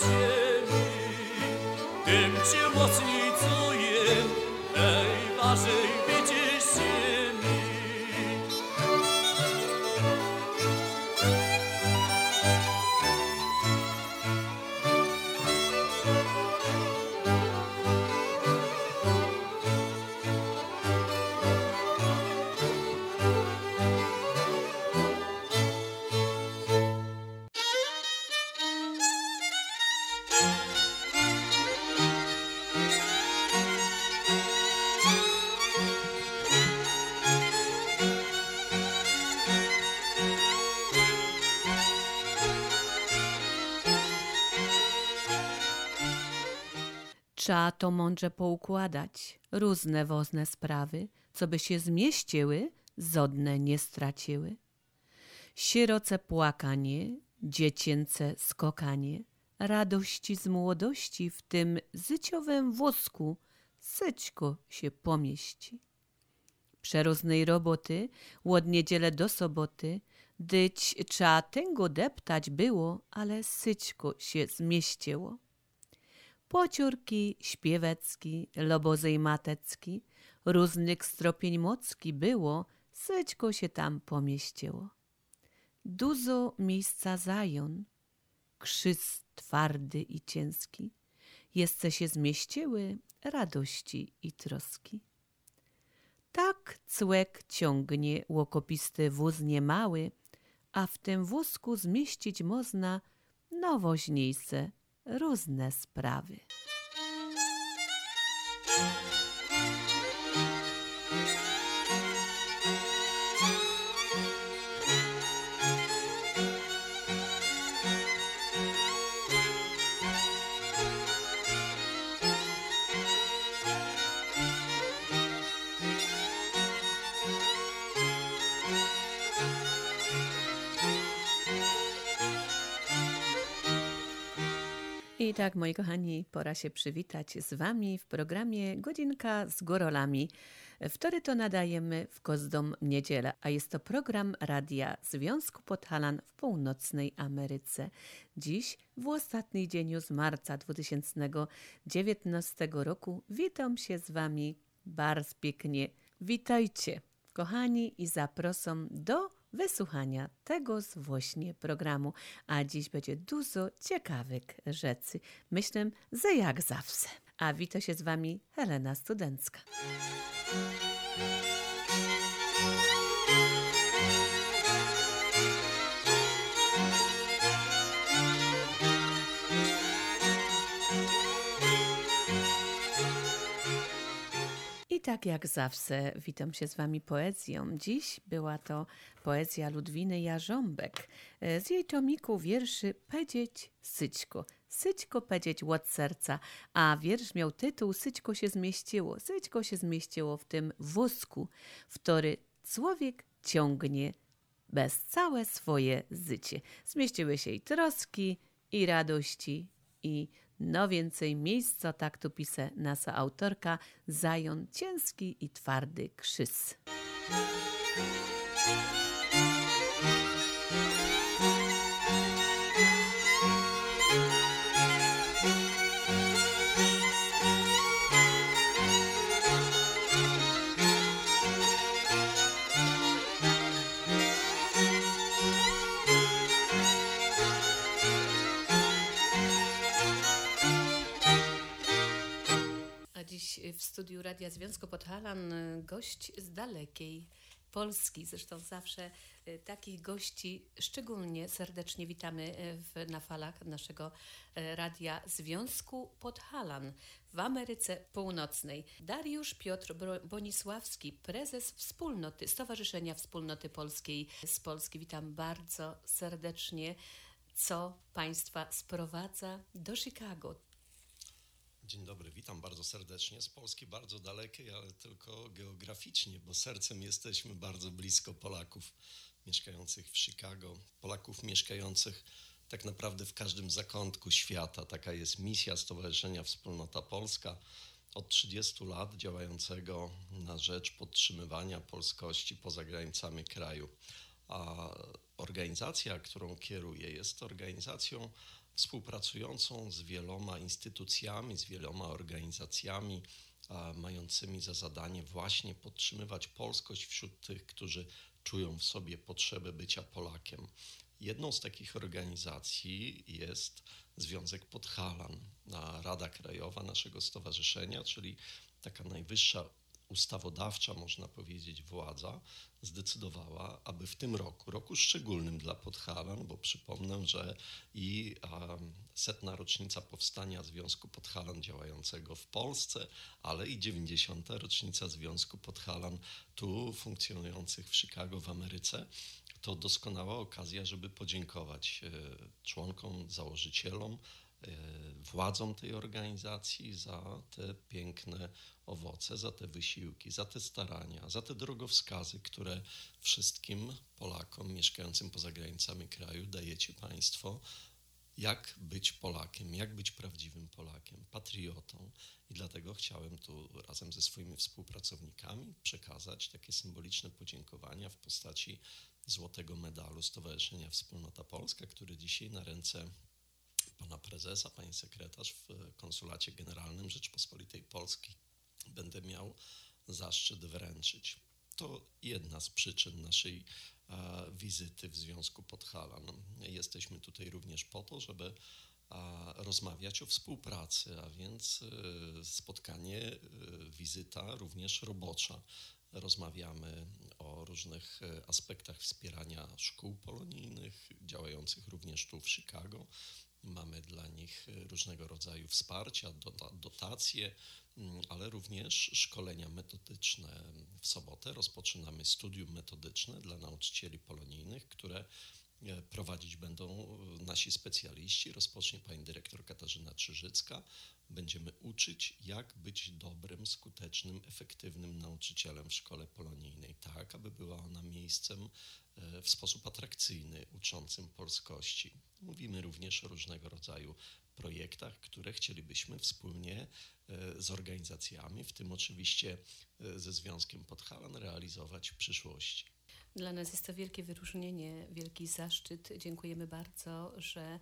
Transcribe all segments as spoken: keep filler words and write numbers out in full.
ziemi, tym cię mocniej czuję, najważej widzisz ziemi. Trza to mądrze poukładać, różne wozne sprawy, co by się zmieściły, zodne nie straciły. Sieroce płakanie, dziecięce skokanie, radości z młodości w tym zyciowym wózku syćko się pomieści. Przeróżnej roboty, łod niedzielę do soboty, dyć trza tęgo deptać było, ale syćko się zmieściło. Pociórki śpiewecki, lobozej matecki, różnych stropień mocki było, syćko się tam pomieściło. Dużo miejsca zajon, krzyż twardy i ciężki, jeszcze się zmieściły radości i troski. Tak cłek ciągnie łokopisty wóz niemały, a w tym wózku zmieścić można nowoźniejsze różne sprawy. I tak, moi kochani, pora się przywitać z wami w programie Godzinka z Górolami. Wtory to nadajemy w każdą niedzielę, a jest to program Radia Związku Podhalan w północnej Ameryce. Dziś, w ostatni dzień z marca dwa tysiące dziewiętnastego roku, witam się z wami bardzo pięknie. Witajcie, kochani, i zapraszam do wysłuchania tego właśnie programu, a dziś będzie dużo ciekawych rzeczy. Myślę, że jak zawsze. A wita się z wami Helena Studencka. I tak jak zawsze witam się z wami poezją. Dziś była to poezja Ludwiny Jarząbek z jej tomiku wierszy Pedzieć Syćko. Syćko pedzieć od serca, a wiersz miał tytuł Syćko się zmieściło. Syćko się zmieściło w tym wózku, w który człowiek ciągnie bez całe swoje życie. Zmieściły się i troski, i radości, i no więcej miejsca, tak tu pisze nasza autorka, zajon ciężki i twardy krzyż. W studiu Radia Związku Podhalan gość z dalekiej Polski. Zresztą zawsze takich gości szczególnie serdecznie witamy w, na falach naszego Radia Związku Podhalan w Ameryce Północnej. Dariusz Piotr Bonisławski, prezes Wspólnoty, Stowarzyszenia Wspólnoty Polskiej z Polski. Witam bardzo serdecznie. Co Państwa sprowadza do Chicago? Dzień dobry, witam bardzo serdecznie z Polski, bardzo dalekiej, ale tylko geograficznie, bo sercem jesteśmy bardzo blisko Polaków mieszkających w Chicago, Polaków mieszkających tak naprawdę w każdym zakątku świata. Taka jest misja Stowarzyszenia Wspólnota Polska, od trzydziestu lat działającego na rzecz podtrzymywania polskości poza granicami kraju. A organizacja, którą kieruję, jest organizacją współpracującą z wieloma instytucjami, z wieloma organizacjami, a mającymi za zadanie właśnie podtrzymywać polskość wśród tych, którzy czują w sobie potrzebę bycia Polakiem. Jedną z takich organizacji jest Związek Podhalan, a Rada Krajowa naszego stowarzyszenia, czyli taka najwyższa ustawodawcza, można powiedzieć, władza, zdecydowała, aby w tym roku, roku szczególnym dla Podhalan, bo przypomnę, że i um, setna rocznica powstania Związku Podhalan działającego w Polsce, ale i dziewięćdziesiąta rocznica Związku Podhalan tu funkcjonujących w Chicago w Ameryce, to doskonała okazja, żeby podziękować e, członkom, założycielom, władzom tej organizacji za te piękne owoce, za te wysiłki, za te starania, za te drogowskazy, które wszystkim Polakom mieszkającym poza granicami kraju dajecie Państwo, jak być Polakiem, jak być prawdziwym Polakiem, patriotą. I dlatego chciałem tu razem ze swoimi współpracownikami przekazać takie symboliczne podziękowania w postaci złotego medalu Stowarzyszenia Wspólnota Polska, który dzisiaj na ręce pana prezesa, pani sekretarz w Konsulacie Generalnym Rzeczypospolitej Polskiej będę miał zaszczyt wręczyć. To jedna z przyczyn naszej a, wizyty w Związku Podhalan. Jesteśmy tutaj również po to, żeby a, rozmawiać o współpracy, a więc y, spotkanie, y, wizyta również robocza. Rozmawiamy o różnych aspektach wspierania szkół polonijnych, działających również tu w Chicago. Mamy dla nich różnego rodzaju wsparcia, dotacje, ale również szkolenia metodyczne. W sobotę rozpoczynamy studium metodyczne dla nauczycieli polonijnych, które prowadzić będą nasi specjaliści. Rozpocznie pani dyrektor Katarzyna Czyżycka. Będziemy uczyć, jak być dobrym, skutecznym, efektywnym nauczycielem w szkole polonijnej, tak aby była ona miejscem w sposób atrakcyjny, uczącym polskości. Mówimy również o różnego rodzaju projektach, które chcielibyśmy wspólnie z organizacjami, w tym oczywiście ze Związkiem Podhalan, realizować w przyszłości. Dla nas jest to wielkie wyróżnienie, wielki zaszczyt. Dziękujemy bardzo, że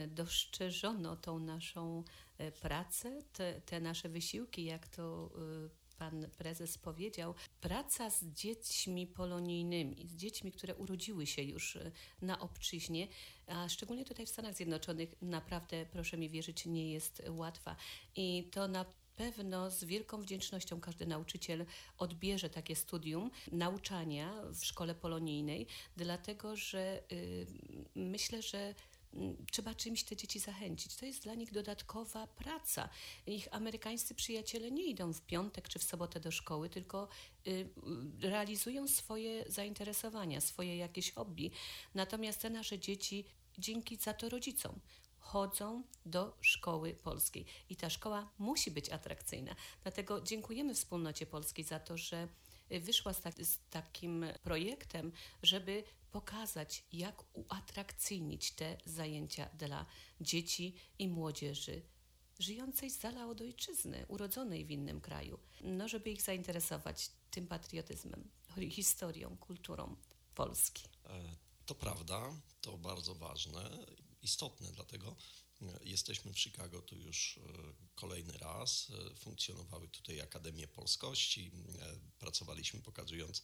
dostrzeżono tą naszą pracę, te, te nasze wysiłki, jak to pan prezes powiedział. Praca z dziećmi polonijnymi, z dziećmi, które urodziły się już na obczyźnie, a szczególnie tutaj w Stanach Zjednoczonych, naprawdę, proszę mi wierzyć, nie jest łatwa. I to na pewno z wielką wdzięcznością każdy nauczyciel odbierze takie studium nauczania w szkole polonijnej, dlatego że y, myślę, że trzeba czymś te dzieci zachęcić. To jest dla nich dodatkowa praca. Ich amerykańscy przyjaciele nie idą w piątek czy w sobotę do szkoły, tylko y, realizują swoje zainteresowania, swoje jakieś hobby. Natomiast te nasze dzieci, dzięki za to rodzicom, chodzą do szkoły polskiej. I ta szkoła musi być atrakcyjna. Dlatego dziękujemy Wspólnocie Polskiej za to, że wyszła z, tak, z takim projektem, żeby pokazać, jak uatrakcyjnić te zajęcia dla dzieci i młodzieży żyjącej z dala od ojczyzny, urodzonej w innym kraju. No, żeby ich zainteresować tym patriotyzmem, historią, kulturą Polski. To prawda, to bardzo ważne, istotne, dlatego jesteśmy w Chicago tu już kolejny raz. Funkcjonowały tutaj Akademie Polskości. Pracowaliśmy pokazując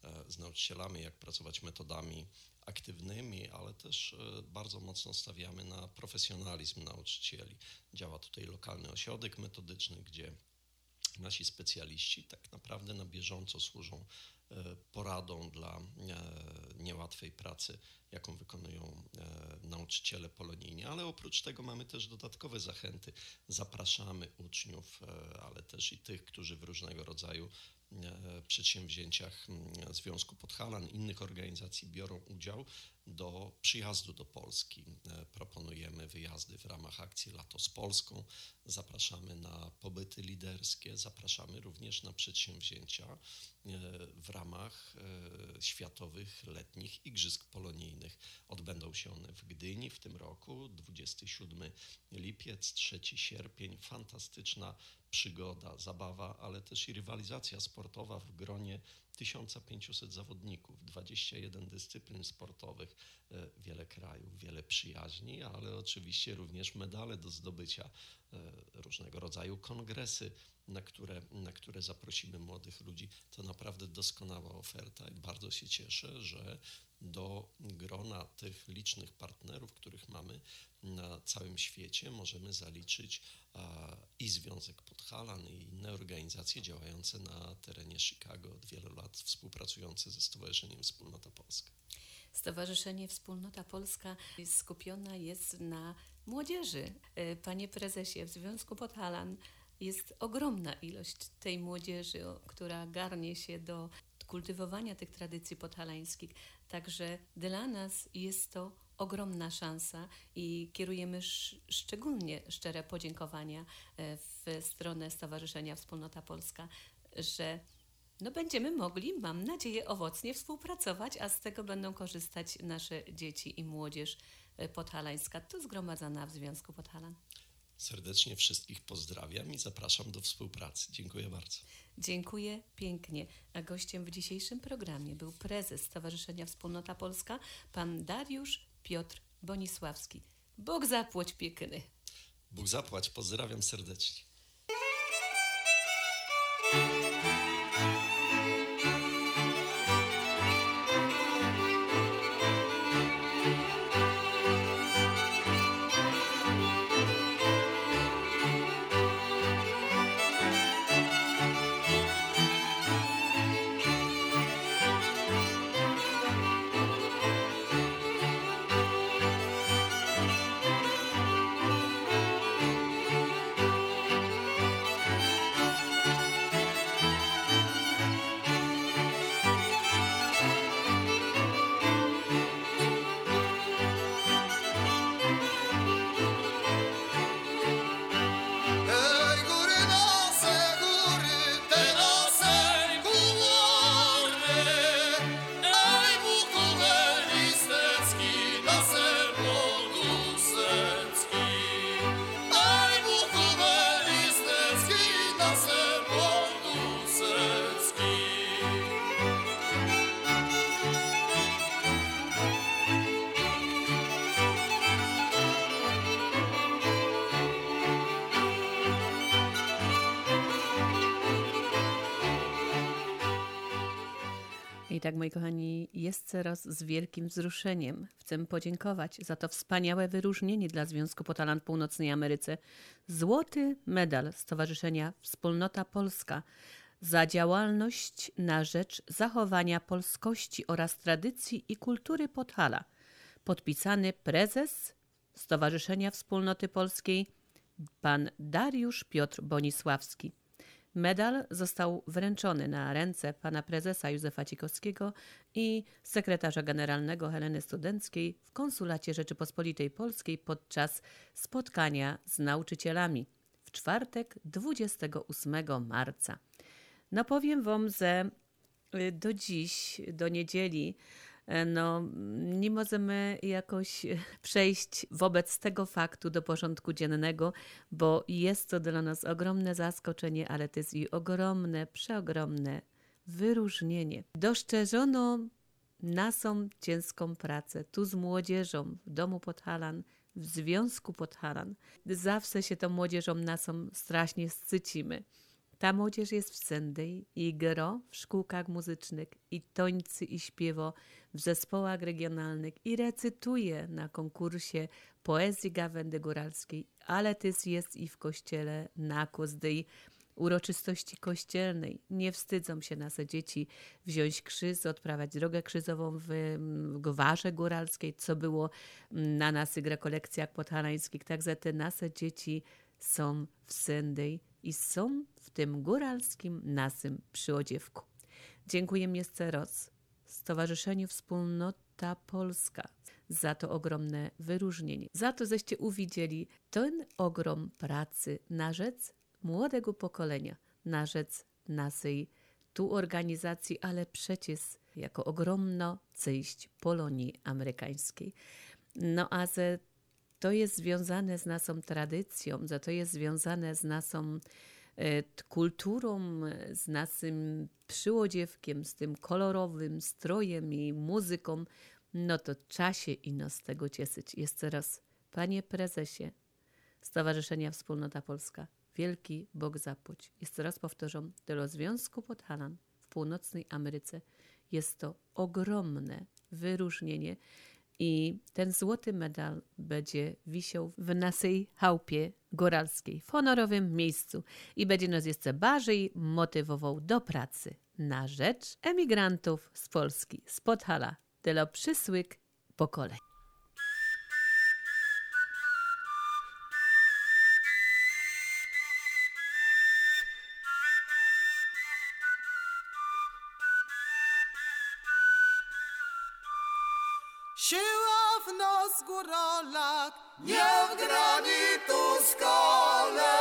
z nauczycielami, jak pracować metodami aktywnymi, ale też bardzo mocno stawiamy na profesjonalizm nauczycieli. Działa tutaj lokalny ośrodek metodyczny, gdzie nasi specjaliści tak naprawdę na bieżąco służą poradą dla niełatwej pracy, jaką wykonują nauczyciele polonijni, ale oprócz tego mamy też dodatkowe zachęty. Zapraszamy uczniów, ale też i tych, którzy w różnego rodzaju przedsięwzięciach Związku Podhalan, innych organizacji biorą udział, do przyjazdu do Polski. Proponujemy wyjazdy w ramach akcji Lato z Polską, zapraszamy na pobyty liderskie, zapraszamy również na przedsięwzięcia w ramach Światowych Letnich Igrzysk Polonijnych. Odbędą się one w Gdyni w tym roku, dwudziestego siódmego lipiec, trzeciego sierpień. Fantastyczna przygoda, zabawa, ale też i rywalizacja sportowa w gronie tysiąc pięćset zawodników, dwadzieścia jeden dyscyplin sportowych, wiele krajów, wiele przyjaźni, ale oczywiście również medale do zdobycia, różnego rodzaju kongresy, na które, na które zaprosimy młodych ludzi. To naprawdę doskonała oferta i bardzo się cieszę, że do grona tych licznych partnerów, których mamy na całym świecie, możemy zaliczyć a, i Związek Podhalan, i inne organizacje działające na terenie Chicago od wielu lat, współpracujące ze Stowarzyszeniem Wspólnota Polska. Stowarzyszenie Wspólnota Polska skupiona jest na młodzieży. Panie prezesie, w Związku Podhalan jest ogromna ilość tej młodzieży, która garnie się do kultywowania tych tradycji podhalańskich. Także dla nas jest to ogromna szansa i kierujemy sz- szczególnie szczere podziękowania w stronę Stowarzyszenia Wspólnota Polska, że no będziemy mogli, mam nadzieję, owocnie współpracować, a z tego będą korzystać nasze dzieci i młodzież podhalańska, tu zgromadzona w Związku Podhalan. Serdecznie wszystkich pozdrawiam i zapraszam do współpracy. Dziękuję bardzo. Dziękuję pięknie. A gościem w dzisiejszym programie był prezes Stowarzyszenia Wspólnota Polska, pan Dariusz Piotr Bonisławski. Bóg zapłać piękny. Bóg zapłać. Pozdrawiam serdecznie. I tak, moi kochani, jest teraz z wielkim wzruszeniem. Chcę podziękować za to wspaniałe wyróżnienie dla Związku Podhalan w Północnej Ameryce. Złoty medal Stowarzyszenia Wspólnota Polska za działalność na rzecz zachowania polskości oraz tradycji i kultury Podhala. Podpisany prezes Stowarzyszenia Wspólnoty Polskiej, pan Dariusz Piotr Bonisławski. Medal został wręczony na ręce pana prezesa Józefa Cikowskiego i sekretarza generalnego Heleny Studenckiej w Konsulacie Rzeczypospolitej Polskiej podczas spotkania z nauczycielami w czwartek dwudziestego ósmego marca. No powiem wam, że do dziś, do niedzieli, no nie możemy jakoś przejść wobec tego faktu do porządku dziennego, bo jest to dla nas ogromne zaskoczenie, ale to jest i ogromne, przeogromne wyróżnienie. Doszczerzono naszą ciężką pracę tu z młodzieżą w Domu Podhalan, w Związku Podhalan. Zawsze się tą młodzieżą naszą strasznie szczycimy. Ta młodzież jest w Sendej i gro w szkółkach muzycznych i tońcy i śpiewo w zespołach regionalnych i recytuje na konkursie poezji gawędy góralskiej, ale też jest i w kościele na każdej uroczystości kościelnej. Nie wstydzą się nasze dzieci wziąć krzyż, odprawiać drogę krzyżową w, w gwarze góralskiej, co było na naszych rekolekcjach podhalańskich. Także te nasze dzieci są w Sendej i są w tym góralskim naszym przyodziewku. Dziękuję jeszcze raz Stowarzyszeniu Wspólnota Polska za to ogromne wyróżnienie. Za to, żeście uwidzieli ten ogrom pracy na rzecz młodego pokolenia, na rzecz naszej tu organizacji, ale przecież jako ogromna część Polonii amerykańskiej. No a że to jest związane z naszą tradycją, że to jest związane z naszą kulturą, z naszym przyodziewkiem, z tym kolorowym strojem i muzyką, no to trzeba się ino z tego cieszyć. Jeszcze raz, panie prezesie Stowarzyszenia Wspólnota Polska, wielki Bóg zapłać. Jeszcze raz powtarzam, do Związku Podhalan w Północnej Ameryce jest to ogromne wyróżnienie i ten złoty medal będzie wisiał w naszej chałupie góralskiej, w honorowym miejscu i będzie nas jeszcze bardziej motywował do pracy na rzecz emigrantów z Polski, z Podhala, dla przyszłych pokoleń. Siła w nos górolak, nie w granitu skale,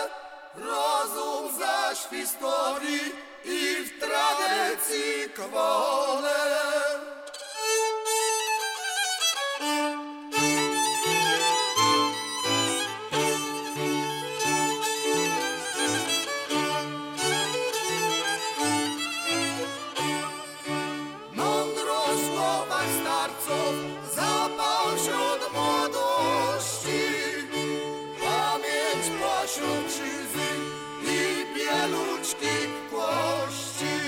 rozum zaś w historii i w tradycji kwole. Zapał wśród młodości, pamięć pośród krzyzy i bieluczki kości.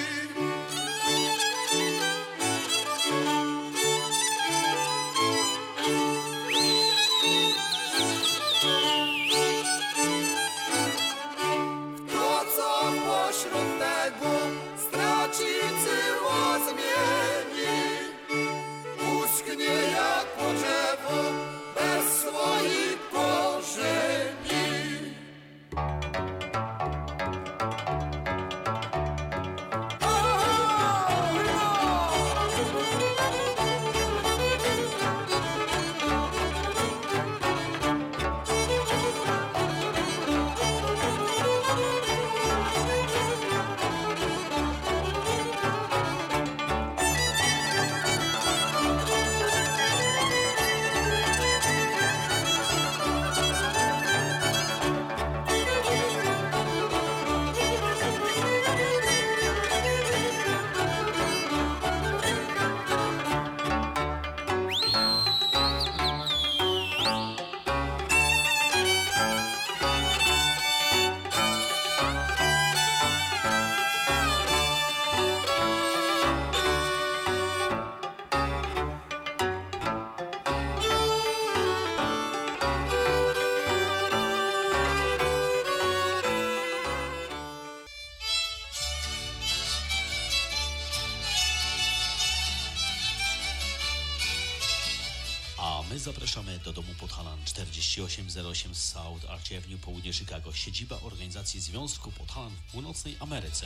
Kto co pośród tego straci, cyło zmieni, uschnie jak drzewo bez swoich korzeni. My zapraszamy do domu Podhalan czterdzieści osiem zero osiem South Arch Avenue, południe Chicago, siedziba organizacji Związku Podhalan w Północnej Ameryce.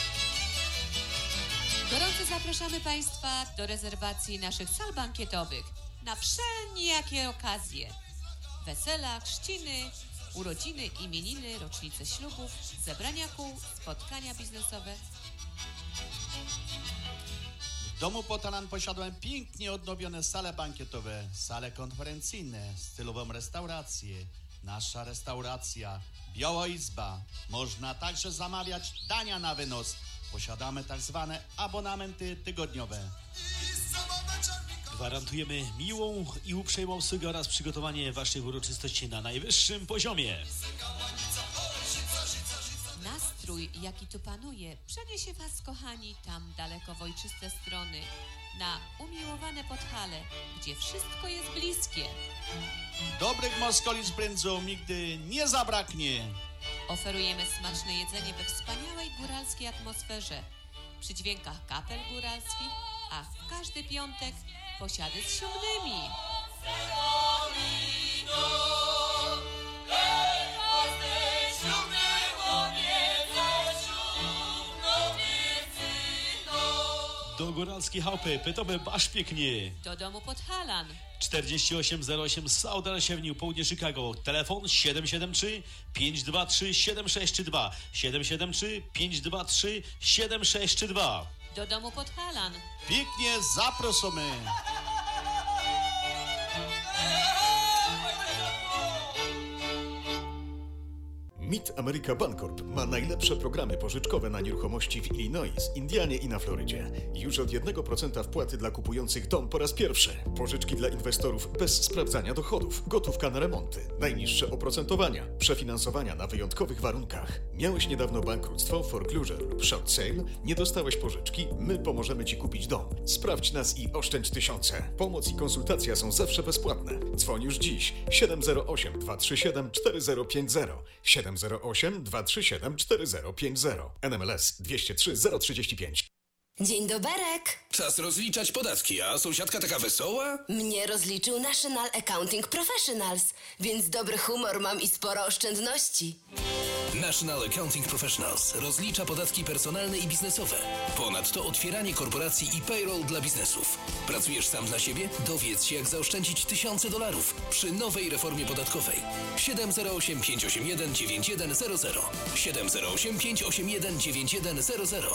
Gorąco zapraszamy Państwa do rezerwacji naszych sal bankietowych na wszelkie okazje. Wesela, chrzciny, urodziny, imieniny, rocznice ślubów, zebrania kół, spotkania biznesowe. W domu Podhalan posiadłem pięknie odnowione sale bankietowe, sale konferencyjne, stylową restaurację. Nasza restauracja, Biała Izba. Można także zamawiać dania na wynos. Posiadamy tak zwane abonamenty tygodniowe. Gwarantujemy miłą i uprzejmą obsługę oraz przygotowanie Waszych uroczystości na najwyższym poziomie. Nastrój, jaki tu panuje, przeniesie Was, kochani, tam daleko w ojczyste strony, na umiłowane Podhale, gdzie wszystko jest bliskie. Dobrych moskoli z brędzą nigdy nie zabraknie. Oferujemy smaczne jedzenie we wspaniałej góralskiej atmosferze, przy dźwiękach kapel góralskich, a w każdy piątek posiady z siódmymi. Do góralskiej chałupy, pytamy basz pięknie. Do domu Podhalan. czterdzieści osiem zero osiem South Arch Avenue, południe Chicago. Telefon siedem siedem trzy pięć dwa trzy siedem sześć trzy dwa. siedem siedem trzy pięć dwa trzy siedem sześć trzy dwa. Do domu Podhalan. Pięknie zapraszamy. Mid America Bancorp ma najlepsze programy pożyczkowe na nieruchomości w Illinois, Indianie i na Florydzie. Już od jednego procenta wpłaty dla kupujących dom po raz pierwszy. Pożyczki dla inwestorów bez sprawdzania dochodów. Gotówka na remonty. Najniższe oprocentowania. Przefinansowania na wyjątkowych warunkach. Miałeś niedawno bankructwo, foreclosure lub short sale? Nie dostałeś pożyczki? My pomożemy Ci kupić dom. Sprawdź nas i oszczędź tysiące. Pomoc i konsultacja są zawsze bezpłatne. Dzwoń już dziś. siedem zero osiem, dwa trzy siedem, cztery zero pięć zero. siedem zero osiem, dwa trzy siedem, cztery zero pięć zero. N M L S dwieście trzy zero trzydzieści pięć. Dzień doberek. Czas rozliczać podatki, a sąsiadka taka wesoła? Mnie rozliczył National Accounting Professionals, więc dobry humor mam i sporo oszczędności. National Accounting Professionals rozlicza podatki personalne i biznesowe. Ponadto otwieranie korporacji i payroll dla biznesów. Pracujesz sam dla siebie? Dowiedz się, jak zaoszczędzić tysiące dolarów przy nowej reformie podatkowej. siedem zero osiem, pięć osiem jeden, dziewięć jeden zero zero. siedem zero osiem, pięć osiem jeden, dziewięć jeden zero zero.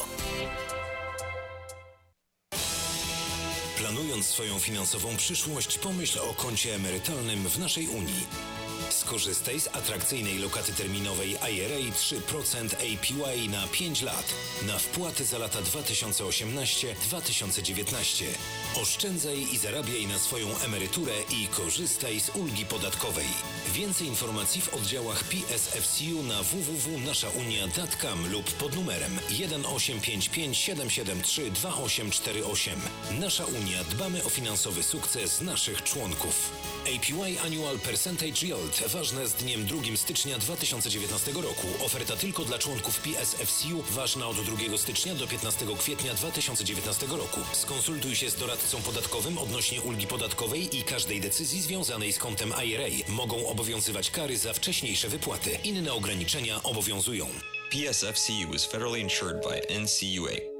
Planując swoją finansową przyszłość, pomyśl o koncie emerytalnym w naszej Unii. Skorzystaj z atrakcyjnej lokaty terminowej I R A trzy procent A P Y na pięć lat na wpłaty za lata dwa tysiące osiemnaście do dwa tysiące dziewiętnaście. Oszczędzaj i zarabiaj na swoją emeryturę i korzystaj z ulgi podatkowej. Więcej informacji w oddziałach P S F C U na w w w kropka nasza unia kropka com lub pod numerem jeden osiem pięć pięć, siedem siedem trzy, dwa osiem cztery osiem. Nasza Unia, dbamy o finansowy sukces naszych członków. A P Y Annual Percentage Yield ważne z dniem drugiego stycznia dwa tysiące dziewiętnastego roku. Oferta tylko dla członków P S F C U, ważna od drugiego stycznia do piętnastego kwietnia dwa tysiące dziewiętnastego roku. Skonsultuj się z doradcą podatkowym odnośnie ulgi podatkowej i każdej decyzji związanej z kontem I R A. Mogą obowiązywać kary za wcześniejsze wypłaty. Inne ograniczenia obowiązują. P S F C U is federally insured by N C U A.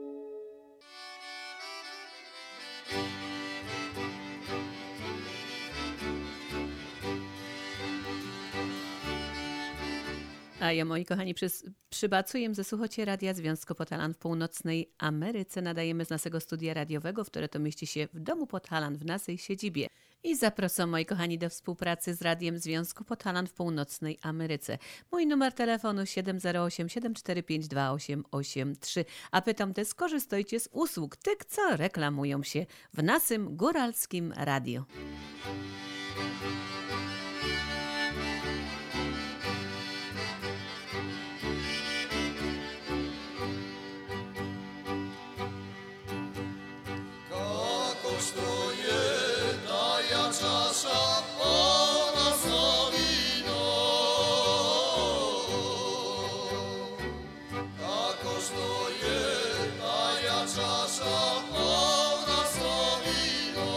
A ja, moi kochani, przez, przybacujem ze słuchocie Radia Związku Podhalan w północnej Ameryce. Nadajemy z naszego studia radiowego, które to mieści się w domu Podhalan w naszej siedzibie. I zapraszam, moi kochani, do współpracy z Radiem Związku Podhalan w północnej Ameryce. Mój numer telefonu siedem zero osiem, siedem cztery pięć, dwa osiem osiem trzy. A pytam też, skorzystajcie z usług tych, co reklamują się w naszym góralskim radiu. Czasza ona zawino, a kosztuje ta czasza ona zawino,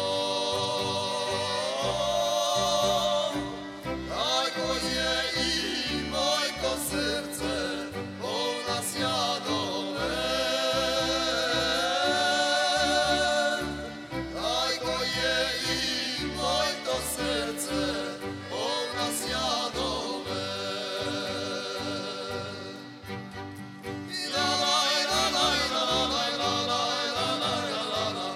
tak je i mojko serce ona zjadone, tak je i mojko serce ona zjadone. La la la la la la la la la la.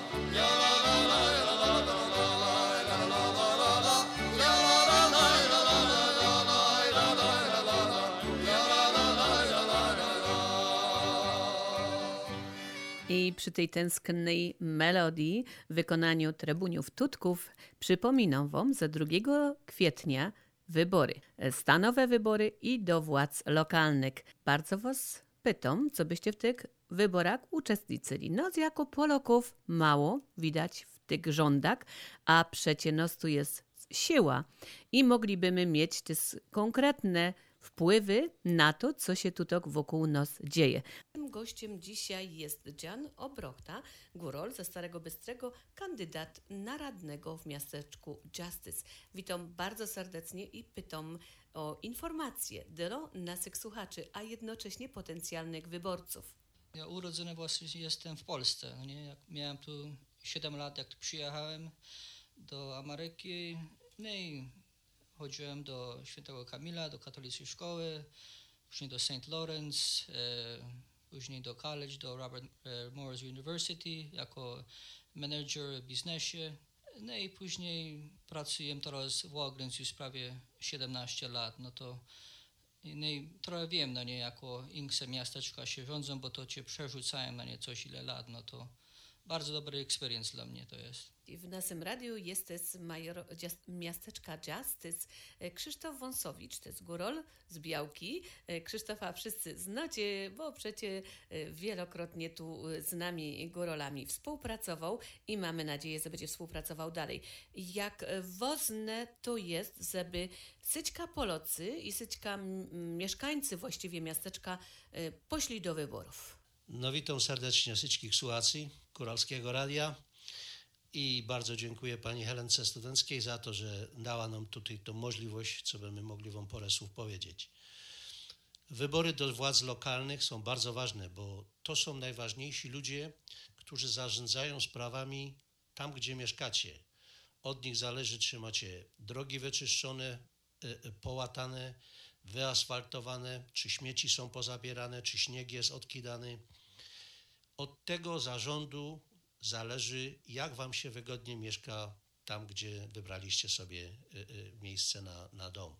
I przy tej tęsknej melodii w wykonaniu Trebuniów Tutków przypominam wam, że drugiego kwietnia wybory, stanowe wybory i do władz lokalnych. Bardzo was pytam, co byście w tych wyborach uczestniczyli. No, jako Polaków mało widać w tych rządach, a przecie nos tu jest siła i moglibyśmy mieć też konkretne wpływy na to, co się tutaj wokół nas dzieje. Tym gościem dzisiaj jest Jan Obrochta, górol ze Starego Bystrego, kandydat na radnego w miasteczku Justice. Witam bardzo serdecznie i pytam o informacje dla naszych słuchaczy, a jednocześnie potencjalnych wyborców. Ja urodzony właśnie jestem w Polsce. No nie? Jak miałem tu siedem lat, jak tu przyjechałem do Ameryki. No i chodziłem do Świętego Kamila, do katolickiej szkoły, później do Saint Lawrence, e, później do college, do Robert e, Morris University jako menedżer w biznesie. No i później pracuję teraz w Walgreens już prawie siedemnaście lat. No to No i trochę wiem, no nie, jako inne miasteczka się rządzą, bo to cię przerzucają na nie coś ile lat, no to bardzo dobry experience dla mnie to jest. W naszym radiu jest też major miasteczka Justice Krzysztof Wąsowicz, to jest górol z Białki. Krzysztofa wszyscy znacie, bo przecie wielokrotnie tu z nami górolami współpracował i mamy nadzieję, że będzie współpracował dalej. Jak ważne to jest, żeby syćka Polacy i syćka mieszkańcy właściwie miasteczka poszli do wyborów. No witam serdecznie wszystkich słuchaczy Góralskiego Radia i bardzo dziękuję pani Helence Studenckiej za to, że dała nam tutaj tą możliwość, co byśmy mogli wam parę słów powiedzieć. Wybory do władz lokalnych są bardzo ważne, bo to są najważniejsi ludzie, którzy zarządzają sprawami tam, gdzie mieszkacie. Od nich zależy, czy macie drogi wyczyszczone, połatane, wyasfaltowane, czy śmieci są pozabierane, czy śnieg jest odkidany. Od tego zarządu zależy, jak wam się wygodnie mieszka tam, gdzie wybraliście sobie miejsce na, na dom.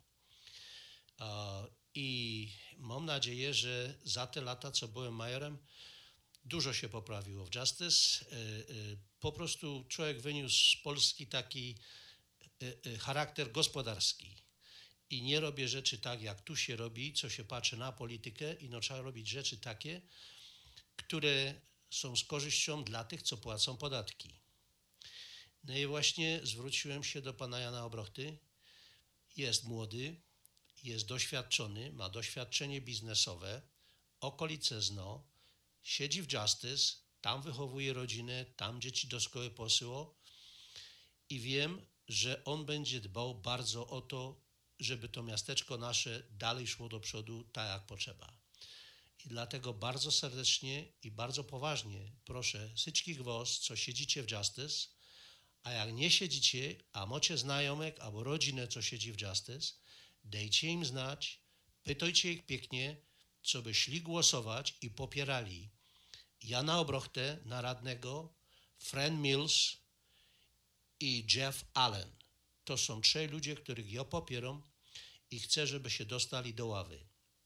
I mam nadzieję, że za te lata, co byłem majorem, dużo się poprawiło w Justice. Po prostu człowiek wyniósł z Polski taki charakter gospodarski. I nie robię rzeczy tak, jak tu się robi, co się patrzy na politykę, i no trzeba robić rzeczy takie, które są z korzyścią dla tych, co płacą podatki. No i właśnie zwróciłem się do pana Jana Obrochty. Jest młody, jest doświadczony, ma doświadczenie biznesowe, okolice zna, siedzi w Justice, tam wychowuje rodzinę, tam dzieci do szkoły posyło i wiem, że on będzie dbał bardzo o to, żeby to miasteczko nasze dalej szło do przodu tak, jak potrzeba. I dlatego bardzo serdecznie i bardzo poważnie proszę wszystkich was, co siedzicie w Justice, a jak nie siedzicie, a macie znajomych albo rodzinę, co siedzi w Justice, dejcie im znać, pytajcie ich pięknie, co by szli głosować i popierali Jana Obrochtę na radnego, Fran Mills i Jeff Allen. To są trzej ludzie, których ja popieram i chcę, żeby się dostali do ławy.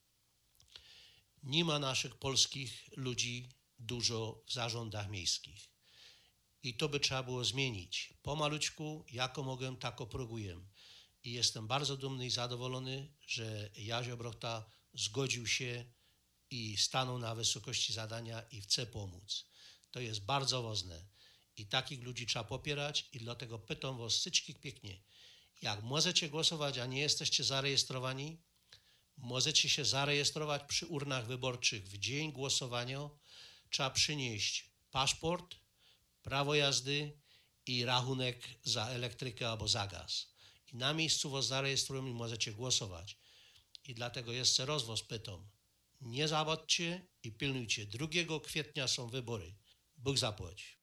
Nie ma naszych polskich ludzi dużo w zarządach miejskich. I to by trzeba było zmienić. Pomaluczku, jako mogę, tak próbuję. I jestem bardzo dumny i zadowolony, że Jaś Obrochta zgodził się i stanął na wysokości zadania i chce pomóc. To jest bardzo ważne. I takich ludzi trzeba popierać i dlatego pytam was wszystkich pięknie. Jak możecie głosować, a nie jesteście zarejestrowani, możecie się zarejestrować przy urnach wyborczych w dzień głosowania. Trzeba przynieść paszport, prawo jazdy i rachunek za elektrykę albo za gaz. I na miejscu was zarejestrują i możecie głosować. I dlatego jeszcze raz was pytam. Nie zawodźcie i pilnujcie. drugiego kwietnia są wybory. Bóg zapłać.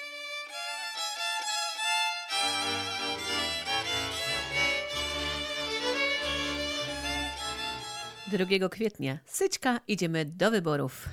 drugiego kwietnia, syćka, idziemy do wyborów.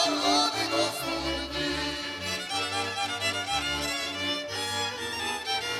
Oh,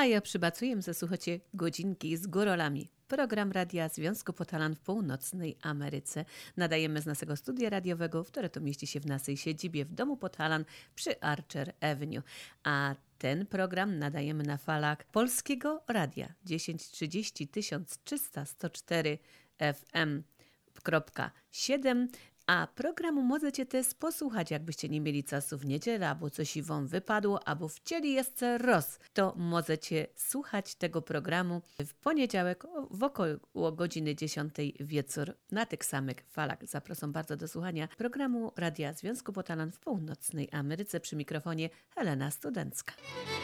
A ja przybacuję, że słuchacie Godzinki z Górolami. Program Radia Związku Potalan w Północnej Ameryce. Nadajemy z naszego studia radiowego, które to mieści się w naszej siedzibie w domu Potalan przy Archer Avenue. A ten program nadajemy na falach Polskiego Radia tysiąc trzydzieści, tysiąc trzysta, sto cztery F M siedem. A programu możecie też posłuchać, jakbyście nie mieli czasu w niedzielę, albo coś i wam wypadło, albo chcieli jeszcze roz, to możecie słuchać tego programu w poniedziałek w około godziny dziesiątej wieczór na tych samych falach. Zapraszam bardzo do słuchania programu Radia Związku Potalan w Północnej Ameryce. Przy mikrofonie Helena Studencka.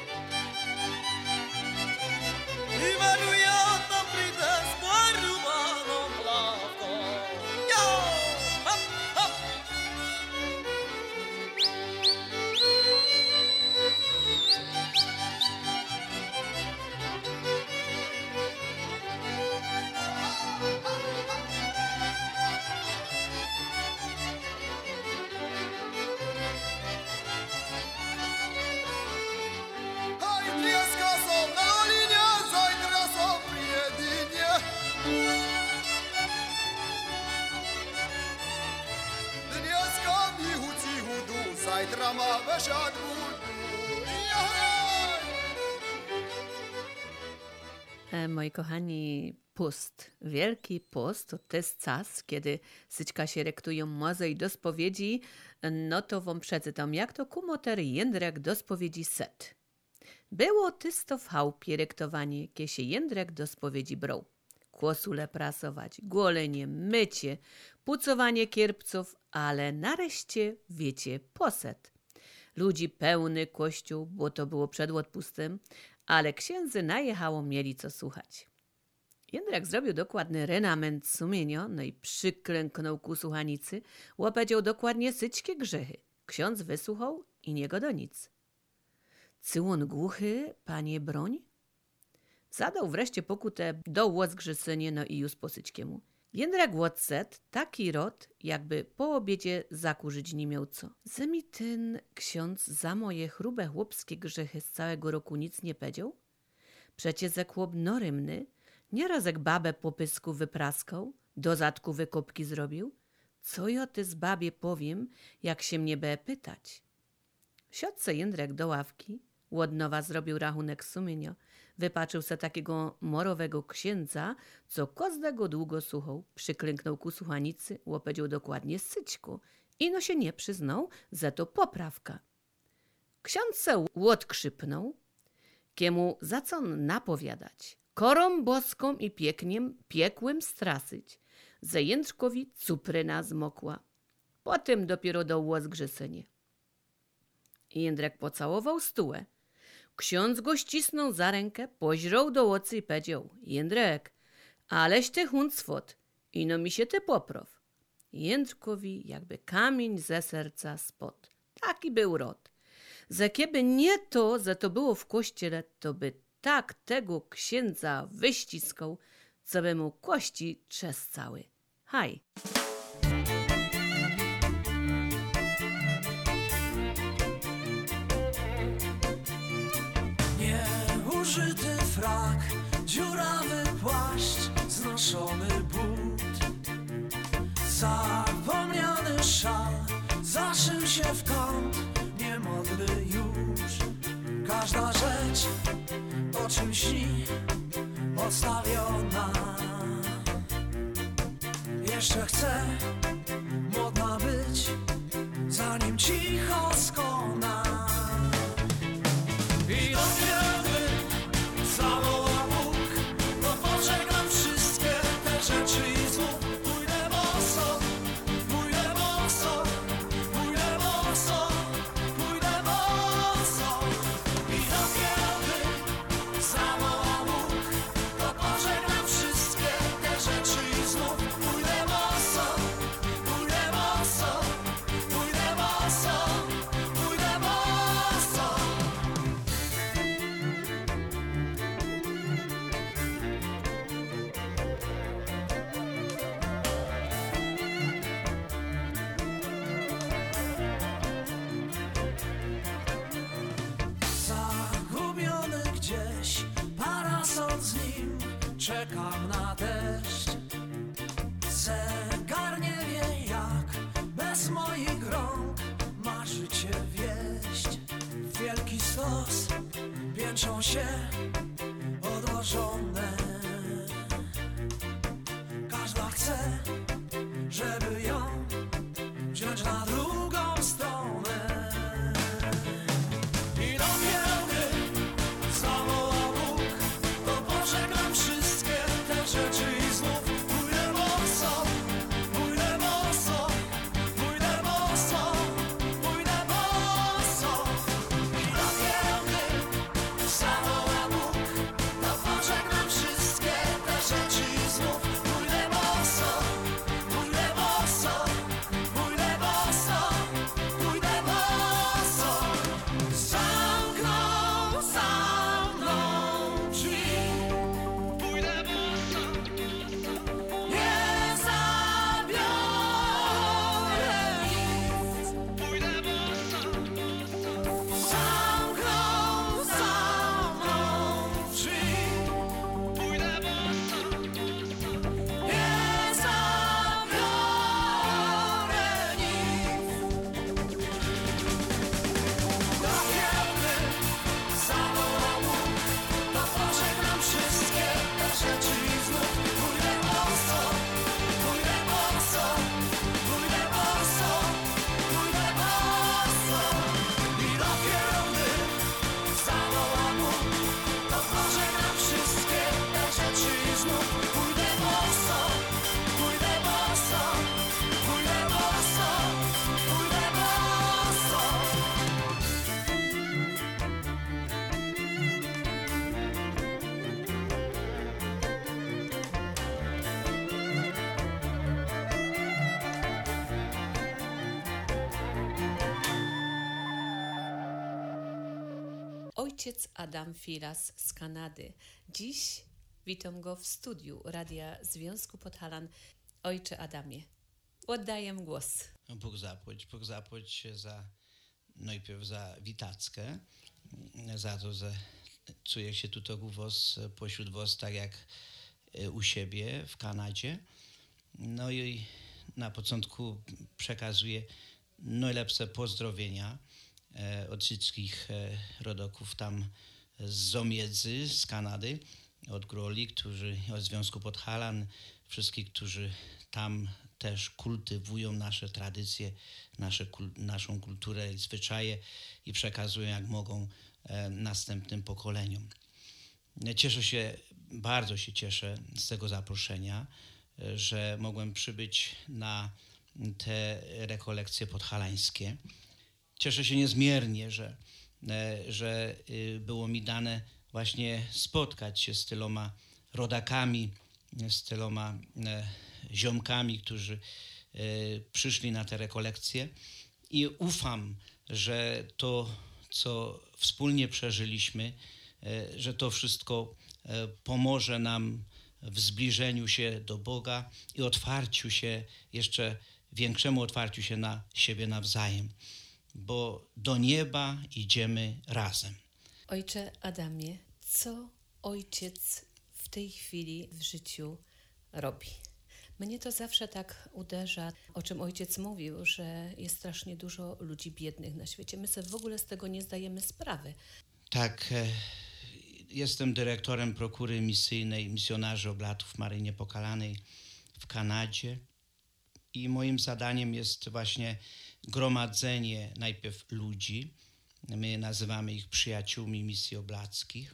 Moi kochani, pust, wielki pust, to jest czas, kiedy syćka się rektują może i do spowiedzi, no to wam przeczytam, jak to kumoter Jędrek do spowiedzi set. Było tysto w chałupie rektowanie, kie się Jędrek do spowiedzi brał. Kłosule prasować, golenie, mycie, pucowanie kierpców, ale nareszcie, wiecie, poset. Ludzi pełny kościół, bo to było przed odpustem, ale księdzy najechało mieli co słuchać. Jędrek zrobił dokładny renament sumienia, no i przyklęknął ku słuchanicy, łopedział dokładnie syćkie grzechy. Ksiądz wysłuchał i niego do nic. Cyłon głuchy, panie broń? Zadał wreszcie pokutę do łozgrzysynie, no i już po syćkiemu. Jędrek odset taki rot, jakby po obiedzie zakurzyć nie miał co. Zemi ten ksiądz za moje chrube chłopskie grzechy z całego roku nic nie powiedział? Przecie ze chłop norymny, nieraz jak babę po pysku wypraskał, do zadku wykopki zrobił? Co ja ty z babie powiem, jak się mnie be pytać? Siadł se Jędrek do ławki, łodnowa zrobił rachunek sumienia, wypatrzył se takiego morowego księdza, co każdego długo słuchał, przyklęknął ku słuchanicy, łopedził dokładnie syćku i no się nie przyznał, za to poprawka. Ksiądz se łodkrzypnął, kiemu za co napowiadać, korą boską i piekniem piekłym strasyć, ze Jędrkowi cupryna zmokła, potem dopiero do łozgrzysynie. Jędrek pocałował stułę. Ksiądz go ścisnął za rękę, poźrał do ocy i powiedział: Jędrek, aleś ty huncwot, ino mi się ty popraw. Jędrkowi jakby kamień ze serca spadł. Taki był rod. Ze kieby nie to, że to było w kościele, to by tak tego księdza wyściskał, co by mu kości trzescały. Haj! Użyty frak, dziurawy płaszcz, znoszony but, zapomniany szal, zaszył się w kąt, niemodny już. Każda rzecz, o czym śni, odstawiona. Jeszcze chcę modna być, zanim cicho skona. I dopiero zawoła Bóg, to pożegnam wszystkie te rzeczy i znów pójdę boso, pójdę boso, pójdę boso, pójdę boso. I dopiero gdy zawoła Bóg, to pożegnam wszystkie te rzeczy i znów pójdę boso, z moich rąk ma życie wieść. Wielki stos piętrzą się odłożone. Każda chce, żeby ją wziąć na drugą stronę. I dopiero zawoła Bóg, to pożegnam wszystkie te rzeczy i znów pójdę boso, pójdę boso, pójdę boso, pójdę boso. I dopiero zawoła Bóg, to pożegnam wszystkie te rzeczy i znów pójdę boso, pójdę boso, pójdę boso, pójdę boso. Zamknął za mną drzwi. Pójdę boso, nie zabiorę nic. Pójdę boso, zamknął za mną drzwi. Pójdę boso, nie zabiorę nic. Dopiero zawołał Bóg, to pożegnam wszystkie te rzeczy i znów pójdę boso, pójdę boso, pójdę boso, pójdę boso. I dopiero gdy zawołał Bóg, to pożegnam wszystkie te rzeczy i znów pójdę boso, pójdę boso, pójdę boso, pójdę boso. Ojciec Adam Filas z Kanady. Dziś witam go w studiu Radia Związku Podhalan. Ojcze Adamie, oddaję głos. Bóg zapłać, Bóg zapłać za najpierw za witackę, za to, że czuję się tutaj u was, pośród was, tak jak u siebie w Kanadzie. No i na początku przekazuję najlepsze pozdrowienia e, od wszystkich e, rodaków tam z Zomiedzy, z Kanady, od Groli, którzy od Związku Podhalan, wszystkich, którzy tam też kultywują nasze tradycje, nasze, kul, naszą kulturę i zwyczaje i przekazują jak mogą e, następnym pokoleniom. Cieszę się, bardzo się cieszę z tego zaproszenia, e, że mogłem przybyć na te rekolekcje podhalańskie. Cieszę się niezmiernie, że, e, że e, było mi dane właśnie spotkać się z tyloma rodakami, z tyloma e, ziomkami, którzy e, przyszli na te rekolekcje i ufam, że to, co wspólnie przeżyliśmy, e, że to wszystko e, pomoże nam w zbliżeniu się do Boga i otwarciu się, jeszcze większemu otwarciu się na siebie nawzajem, bo do nieba idziemy razem. Ojcze Adamie, co ojciec w tej chwili w życiu robi? Mnie to zawsze tak uderza, o czym ojciec mówił, że jest strasznie dużo ludzi biednych na świecie. My sobie w ogóle z tego nie zdajemy sprawy. Tak, e, jestem dyrektorem prokury misyjnej Misjonarzy Oblatów Maryi Niepokalanej w Kanadzie i moim zadaniem jest właśnie gromadzenie najpierw ludzi, my nazywamy ich przyjaciółmi misji oblackich,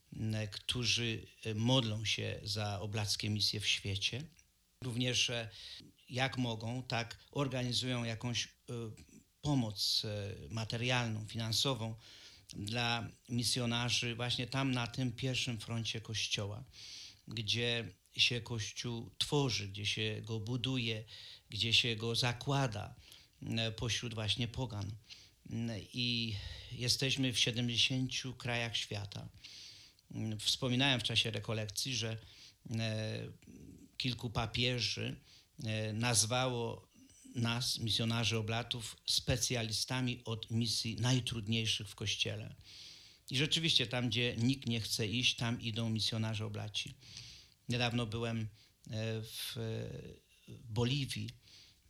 którzy modlą się za oblackie misje w świecie. Również jak mogą, tak organizują jakąś y, pomoc y, materialną, finansową dla misjonarzy właśnie tam na tym pierwszym froncie Kościoła, gdzie się Kościół tworzy, gdzie się go buduje, gdzie się go zakłada y, pośród właśnie pogan. Y, I jesteśmy w siedemdziesięciu krajach świata. Y, wspominałem w czasie rekolekcji, że y, kilku papieży e, nazwało nas, misjonarzy oblatów, specjalistami od misji najtrudniejszych w Kościele. I rzeczywiście tam, gdzie nikt nie chce iść, tam idą misjonarze oblaci. Niedawno byłem e, w, w Boliwii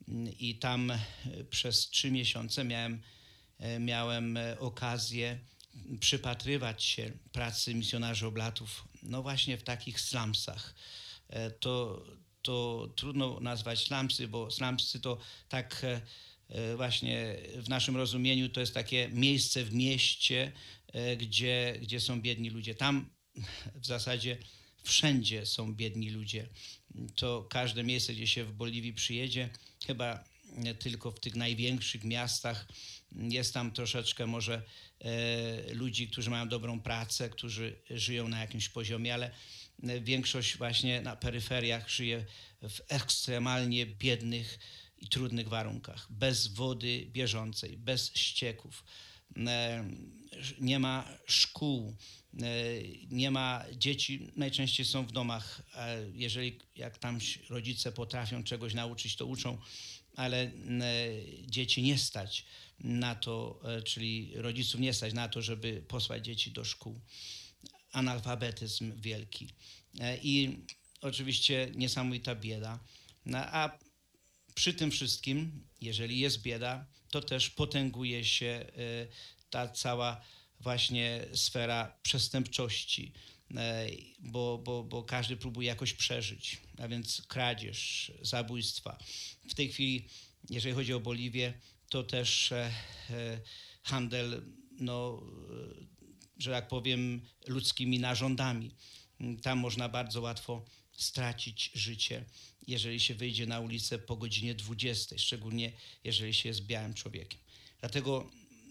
i tam przez trzy miesiące miałem, miałem okazję przypatrywać się pracy misjonarzy oblatów, no właśnie w takich slumsach. To, to trudno nazwać slumsy, bo slumsy to tak właśnie w naszym rozumieniu to jest takie miejsce w mieście, gdzie, gdzie są biedni ludzie. Tam w zasadzie wszędzie są biedni ludzie. To każde miejsce, gdzie się w Boliwii przyjedzie, chyba tylko w tych największych miastach jest tam troszeczkę może e, ludzi, którzy mają dobrą pracę, którzy żyją na jakimś poziomie, ale większość właśnie na peryferiach żyje w ekstremalnie biednych i trudnych warunkach, bez wody bieżącej, bez ścieków. E, nie ma szkół, nie ma dzieci, najczęściej są w domach, jeżeli jak tam rodzice potrafią czegoś nauczyć, to uczą, ale dzieci nie stać na to, czyli rodziców nie stać na to, żeby posłać dzieci do szkół. Analfabetyzm wielki i oczywiście niesamowita bieda, no, a przy tym wszystkim, jeżeli jest bieda, to też potęguje się ta cała właśnie sfera przestępczości, bo, bo, bo każdy próbuje jakoś przeżyć, a więc kradzież, zabójstwa. W tej chwili, jeżeli chodzi o Boliwię, to też handel, no, że tak powiem, ludzkimi narządami. Tam można bardzo łatwo stracić życie, jeżeli się wyjdzie na ulicę po godzinie dwudziestej, szczególnie jeżeli się jest białym człowiekiem. Dlatego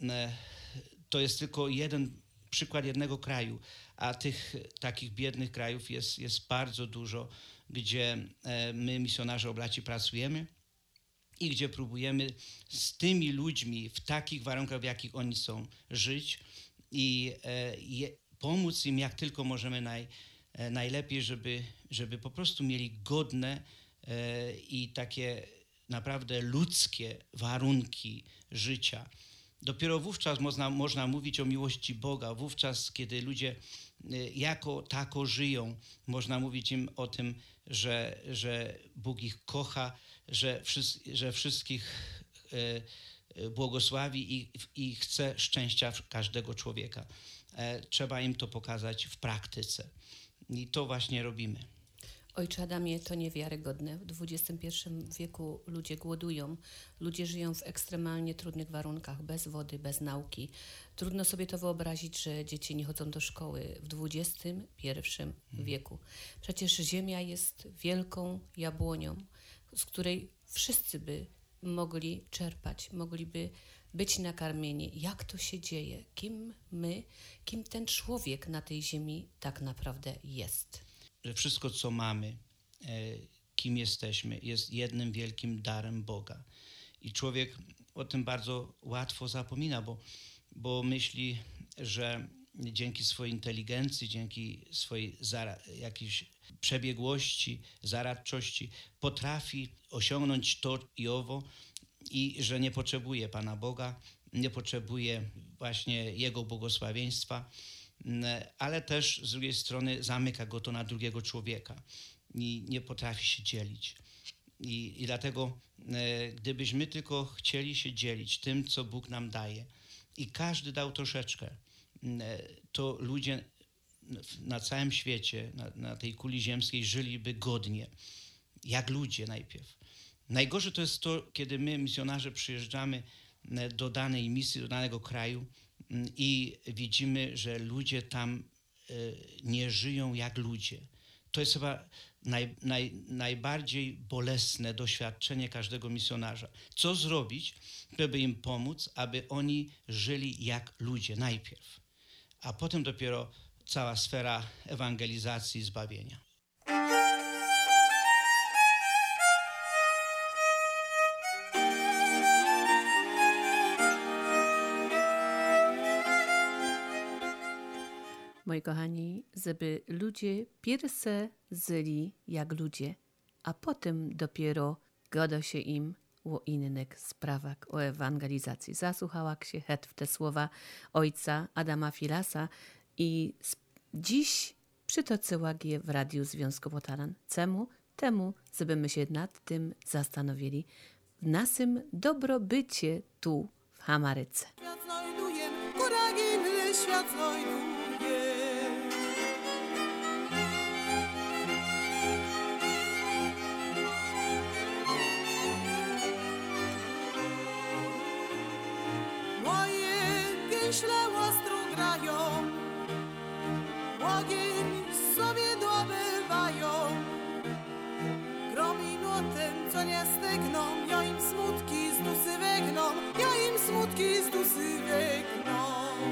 to jest tylko jeden przykład jednego kraju, a tych takich biednych krajów jest, jest bardzo dużo, gdzie my, misjonarze oblaci, pracujemy i gdzie próbujemy z tymi ludźmi w takich warunkach, w jakich oni są, żyć i je, pomóc im jak tylko możemy naj, najlepiej, żeby, żeby po prostu mieli godne i takie naprawdę ludzkie warunki życia. Dopiero wówczas można, można mówić o miłości Boga. Wówczas, kiedy ludzie jako tako żyją, można mówić im o tym, że, że Bóg ich kocha, że, wszyscy, że wszystkich e, błogosławi i, i chce szczęścia każdego człowieka. E, trzeba im to pokazać w praktyce. I to właśnie robimy. Ojcze Adamie, to niewiarygodne. W dwudziestym pierwszym wieku ludzie głodują, ludzie żyją w ekstremalnie trudnych warunkach, bez wody, bez nauki. Trudno sobie to wyobrazić, że dzieci nie chodzą do szkoły w dwudziestym pierwszym wieku. Przecież ziemia jest wielką jabłonią, z której wszyscy by mogli czerpać, mogliby być nakarmieni. Jak to się dzieje? Kim my, kim ten człowiek na tej ziemi tak naprawdę jest? Że wszystko, co mamy, kim jesteśmy, jest jednym wielkim darem Boga. I człowiek o tym bardzo łatwo zapomina, bo, bo myśli, że dzięki swojej inteligencji, dzięki swojej zara- jakiejś przebiegłości, zaradczości potrafi osiągnąć to i owo i że nie potrzebuje Pana Boga, nie potrzebuje właśnie Jego błogosławieństwa, ale też z drugiej strony zamyka go to na drugiego człowieka i nie potrafi się dzielić. I, i dlatego e, gdybyśmy tylko chcieli się dzielić tym, co Bóg nam daje i każdy dał troszeczkę, e, to ludzie na całym świecie, na, na tej kuli ziemskiej żyliby godnie, jak ludzie najpierw. Najgorsze to jest to, kiedy my, misjonarze, przyjeżdżamy do danej misji, do danego kraju i widzimy, że ludzie tam nie żyją jak ludzie. To jest chyba naj, naj, najbardziej bolesne doświadczenie każdego misjonarza. Co zrobić, żeby im pomóc, aby oni żyli jak ludzie najpierw, a potem dopiero cała sfera ewangelizacji i zbawienia. Moi kochani, żeby ludzie pierse zyli jak ludzie, a potem dopiero gada się im o innych sprawach, o ewangelizacji. Zasłuchała się het w te słowa ojca Adama Filasa i dziś przytoczyła je w Radiu Związku Potaran. Czemu? Temu, żebyśmy się nad tym zastanowili, w naszym dobrobycie tu w Amaryce. Świat znajduję, góra ginny, świat znajduję. Moje gęśle ostro grają, ogień sobie dobywają. Grom i młotem, co nie stygną, ja im smutki z dusy wegną, ja im smutki z dusy wegną.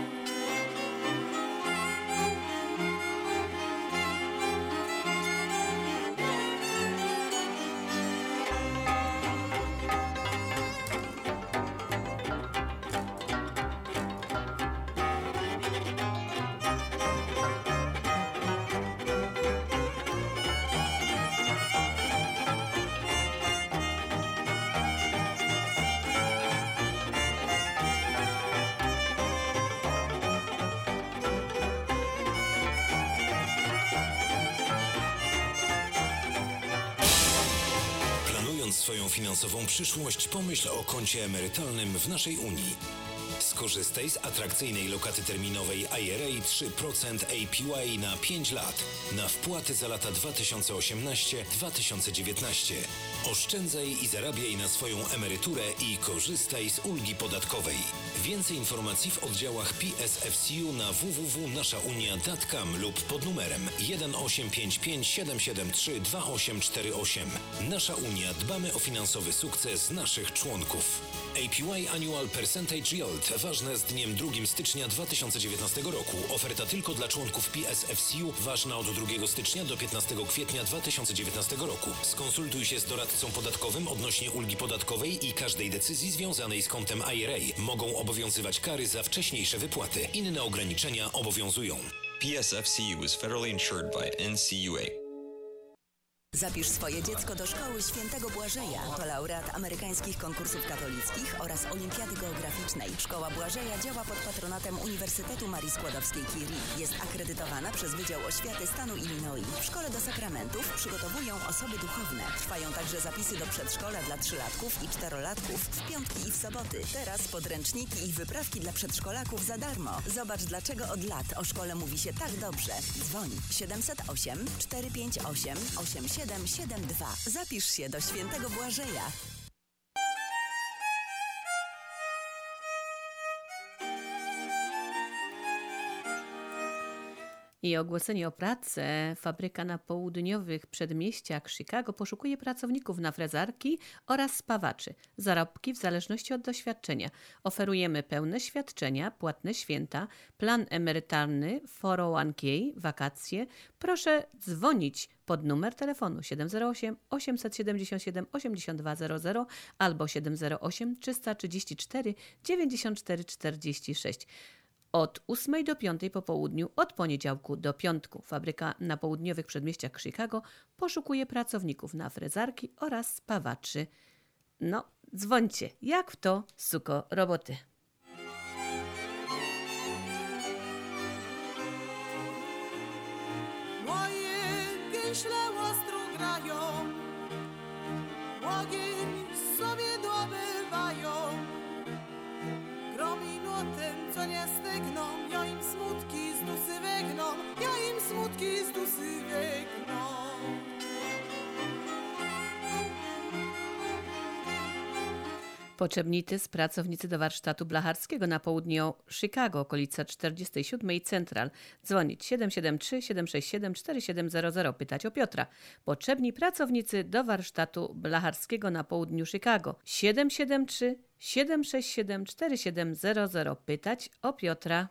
Swoją finansową przyszłość, pomyśl o koncie emerytalnym w naszej Unii. Skorzystaj z atrakcyjnej lokaty terminowej I R A trzy procent A P Y na pięć lat na wpłaty za lata dwa tysiące osiemnasty do dwa tysiące dziewiętnastego. Oszczędzaj i zarabiaj na swoją emeryturę i korzystaj z ulgi podatkowej. Więcej informacji w oddziałach P S F C U na w w w kropka nasza unia kropka com lub pod numerem jeden osiem pięć pięć siedem siedem trzy dwa osiem cztery osiem. Nasza Unia, dbamy o finansowy sukces naszych członków. A P Y Annual Percentage Yield ważne z dniem drugiego stycznia dwa tysiące dziewiętnastego roku. Oferta tylko dla członków P S F C U, ważna od drugiego stycznia do piętnastego kwietnia dwa tysiące dziewiętnastego roku. Skonsultuj się z doradcą podatkowym odnośnie ulgi podatkowej i każdej decyzji związanej z kontem I R A. Mogą obowiązywać kary za wcześniejsze wypłaty. Inne ograniczenia obowiązują. P S F C U is federally insured by N C U A. Zapisz swoje dziecko do Szkoły Świętego Błażeja. To laureat amerykańskich konkursów katolickich oraz Olimpiady Geograficznej. Szkoła Błażeja działa pod patronatem Uniwersytetu Marii Skłodowskiej-Curie. Jest akredytowana przez Wydział Oświaty Stanu Illinois. W Szkole do Sakramentów przygotowują osoby duchowne. Trwają także zapisy do przedszkola dla trzylatków i czterolatków w piątki i w soboty. Teraz podręczniki i wyprawki dla przedszkolaków za darmo. Zobacz, dlaczego od lat o szkole mówi się tak dobrze. Dzwoń siedem zero osiem cztery pięć osiem osiem siedem siedem dwa. Zapisz się do Świętego Błażeja. I ogłoszenie o pracę. Fabryka na południowych przedmieściach Chicago poszukuje pracowników na frezarki oraz spawaczy. Zarobki w zależności od doświadczenia. Oferujemy pełne świadczenia, płatne święta, plan emerytalny, cztery zero jeden K, wakacje. Proszę dzwonić pod numer telefonu siedem zero osiem osiem siedem siedem osiem dwa zero zero albo siedem zero osiem trzysta trzydzieści cztery dziewięćdziesiąt cztery czterdzieści sześć. Od ósmej do piątej po południu, od poniedziałku do piątku. Fabryka na południowych przedmieściach Chicago poszukuje pracowników na frezarki oraz spawaczy. No, dzwońcie, jak w to suko roboty. Moje gęśle ostro grają, ogień sobie dobywają. Grom i młotem, co nie stygną, ja im smutki z dusy wegną, ja im smutki z dusy wegną. Potrzebnicy z pracownicy do warsztatu blacharskiego na południu Chicago, okolica czterdziestej siódmej Central. Dzwonić siedem siedem trzy siedem sześć siedem cztery siedem zero zero. Pytać o Piotra. Potrzebni pracownicy do warsztatu blacharskiego na południu Chicago. siedem siedem trzy siedem sześć siedem cztery siedem zero zero. Pytać o Piotra.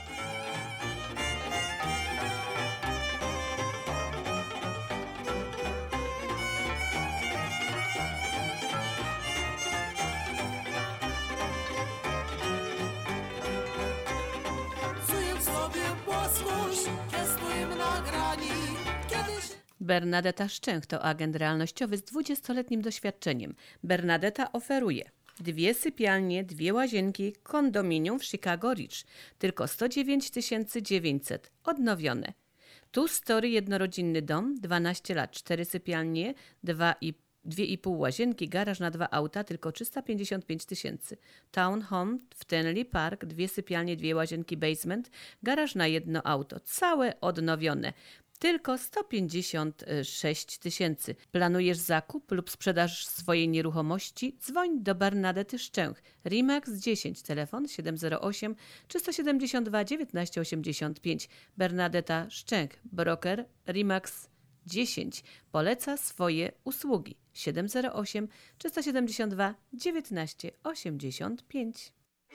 Bernadetta Szczęch to agent realnościowy z dwudziestoletnim doświadczeniem. Bernadetta oferuje dwie sypialnie, dwie łazienki, kondominium w Chicago Ridge. Tylko sto dziewięć tysięcy dziewięćset. Odnowione. Two Story jednorodzinny dom, dwanaście lat, cztery sypialnie, dwa i dwie i pół łazienki, garaż na dwa auta, tylko trzysta pięćdziesiąt pięć tysięcy. Townhome w Tenley Park, dwie sypialnie, dwie łazienki, basement, garaż na jedno auto. Całe odnowione. Tylko sto pięćdziesiąt sześć tysięcy. Planujesz zakup lub sprzedaż swojej nieruchomości? Dzwoń do Bernadety Szczęch. Remax dziesięć, telefon siedem zero osiem trzysta siedemdziesiąt dwa dziewiętnaście osiemdziesiąt pięć. Bernadeta Szczęch, broker Remax dziesięć. Poleca swoje usługi. siedem zero osiem trzysta siedemdziesiąt dwa dziewiętnaście osiemdziesiąt pięć.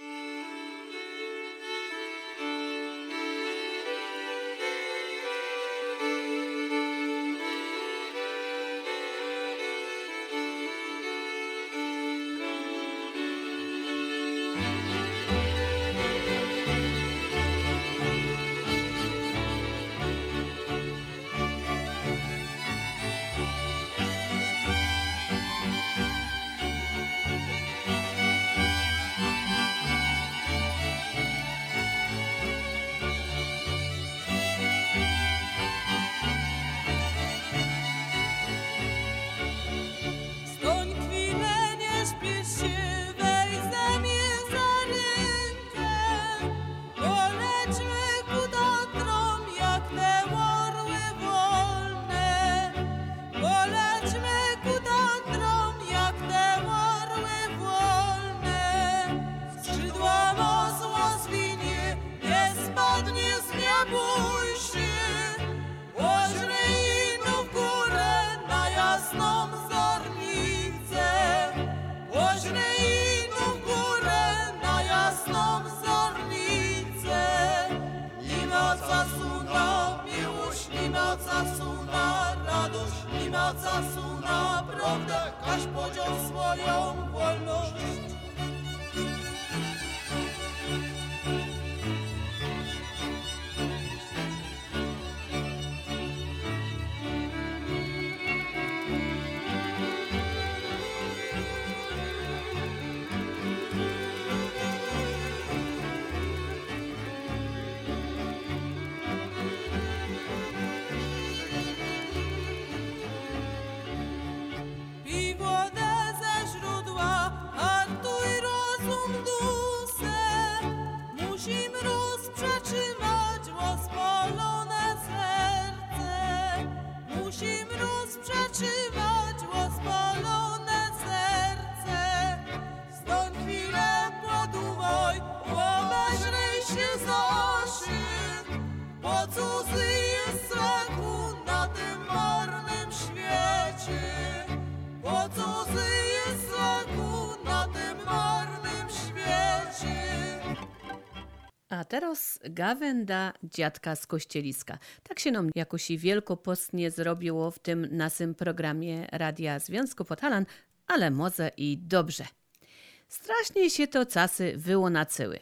A teraz gawenda dziadka z kościeliska. Tak się nam jakoś i wielkopostnie zrobiło w tym naszym programie Radia Związku Podhalan, ale może i dobrze. Strasznie się to czasy wyłonacyły.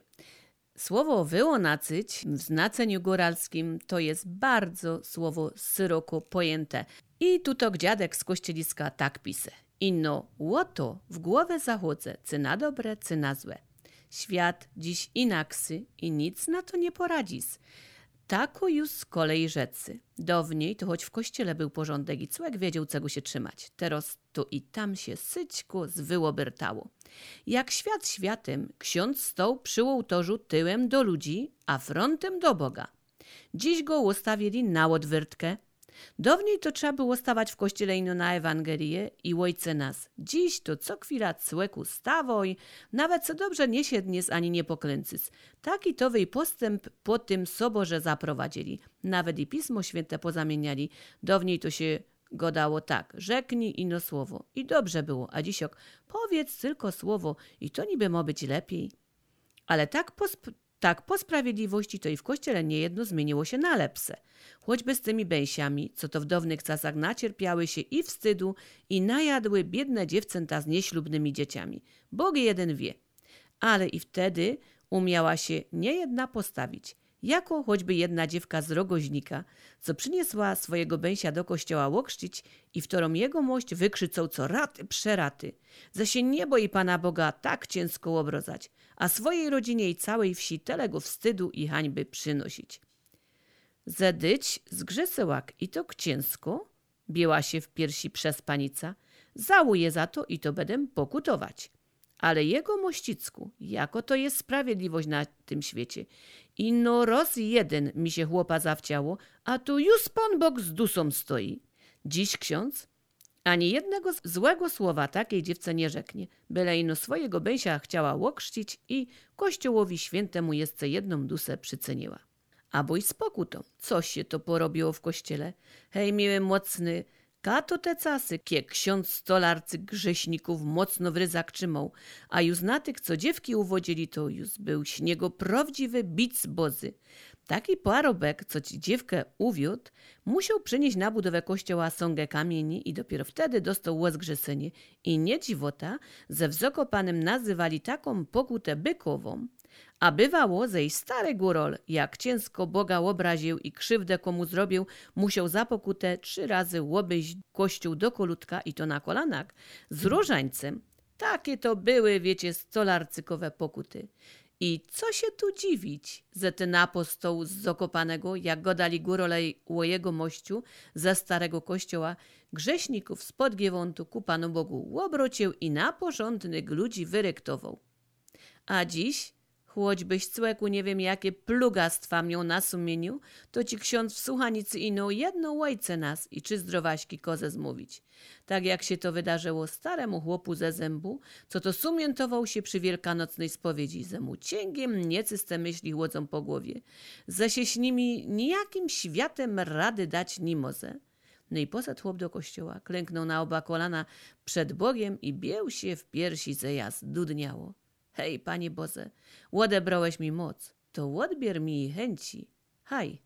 Słowo wyłonacyć w znaczeniu góralskim to jest bardzo słowo szeroko pojęte. I tutok dziadek z kościeliska tak pisze. Ino łoto w głowę zachodzę, cy na dobre, cy na złe. Świat dziś inaksy i nic na to nie poradzisz. Tako już z kolei rzecy. Dawniej to choć w kościele był porządek i człowiek wiedział, czego się trzymać. Teraz tu i tam się syćko zwyłobertało. Jak świat światem, ksiądz stał przy ołtarzu tyłem do ludzi, a frontem do Boga. Dziś go ustawili na odwyrtkę. Dawniej to trzeba było stawać w kościele ino na Ewangelię i ojce nas. Dziś to co chwila cłeku stawoj, nawet co dobrze nie siednies ani nie poklęcys. Taki to wej postęp po tym soborze zaprowadzili. Nawet i Pismo Święte pozamieniali. Dawniej to się godało tak, rzeknij ino słowo. I dobrze było, a dzisiok powiedz tylko słowo i to niby ma być lepiej. Ale tak po, tak po sprawiedliwości to i w kościele niejedno zmieniło się na lepsze. Choćby z tymi bęsiami, co to w dawnych czasach nacierpiały się i wstydu i najadły biedne dziewczęta z nieślubnymi dzieciami. Bóg jeden wie. Ale i wtedy umiała się niejedna postawić. Jako choćby jedna dziewka z Rogoźnika, co przyniosła swojego bęsia do kościoła łokrzcić i w którą jego mość wykrzycał co raty przeraty, że się nie boi Pana Boga tak ciężko obrozać, a swojej rodzinie i całej wsi telego wstydu i hańby przynosić. Zedyć zgrzesełak i to ciężko, biła się w piersi przez panica, załuję za to i to będę pokutować. Ale jego mościcku, jako to jest sprawiedliwość na tym świecie. Ino roz jeden mi się chłopa zawciało, a tu już Pan Bóg z dusą stoi. Dziś ksiądz ani jednego złego słowa takiej dziewce nie rzeknie, byle ino swojego bęsia chciała łokrzcić i Kościołowi świętemu jeszcze jedną dusę przyceniła. A bój z pokutą, coś się to porobiło w kościele. Hej, miły mocny, kato te casy, kie ksiądz stolarcy grześników mocno w ryzak trzymał, a już na tych, co dziewki uwodzili, to już był śniego prawdziwy bic bozy. Taki parobek, co ci dziewkę uwiódł, musiał przynieść na budowę kościoła sągę kamieni i dopiero wtedy dostał łezgrzesenie. I nie dziwota, ze w Zakopanem nazywali taką pokutę bykową. A bywało, że i stary górol, jak ciężko Boga obraził i krzywdę komu zrobił, musiał za pokutę trzy razy łobyć kościół do kolutka i to na kolanach z różańcem. Takie to były, wiecie, stolarcykowe pokuty. I co się tu dziwić, że ten apostoł z Zakopanego, jak go dali górolej u jego mościu ze starego kościoła, grzeszników spod Giewontu ku Panu Bogu obrócił i na porządnych ludzi wyryktował. A dziś, choćbyś cłeku nie wiem jakie plugastwa miał na sumieniu, to ci ksiądz w słuchanicy ino jedno łajce nas i czy zdrowaśki kozę zmówić. Tak jak się to wydarzyło staremu chłopu ze zębu, co to sumientował się przy wielkanocnej spowiedzi, ze mu cięgiem niecyste myśli chłodzą po głowie, ze się z nimi nijakim światem rady dać nie może. No i poszedł chłop do kościoła, klęknął na oba kolana przed Bogiem i bieł się w piersi, że jas dudniało. Hej, Panie Boże, odebrałeś mi moc, to odbier mi chęci. Haj.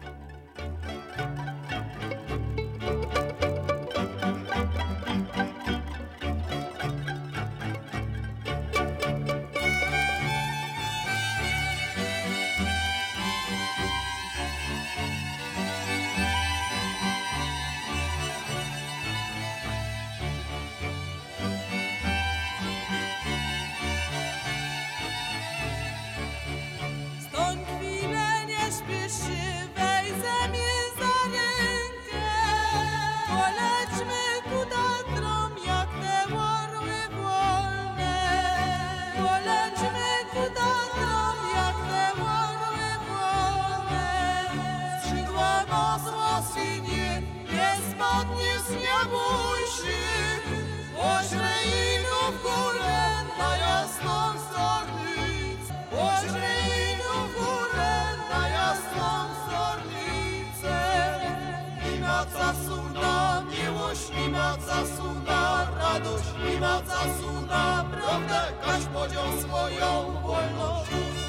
Zasuna radość i moc zasuna prawdę, kaś podział swoją wolność.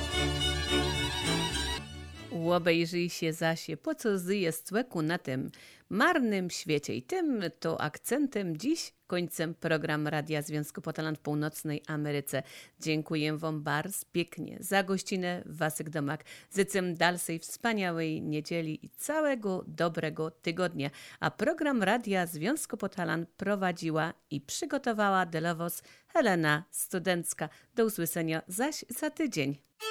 Obejrzyj się zasie, po co zyje cłeku na tym marnym świecie. I tym to akcentem dziś końcem program Radia Związku Potalan w Północnej Ameryce. Dziękuję wam bardzo pięknie za gościnę w waszych domach. Życzę dalszej wspaniałej niedzieli i całego dobrego tygodnia. A program Radia Związku Potalan prowadziła i przygotowała dla was Helena Studencka. Do usłyszenia zaś za tydzień.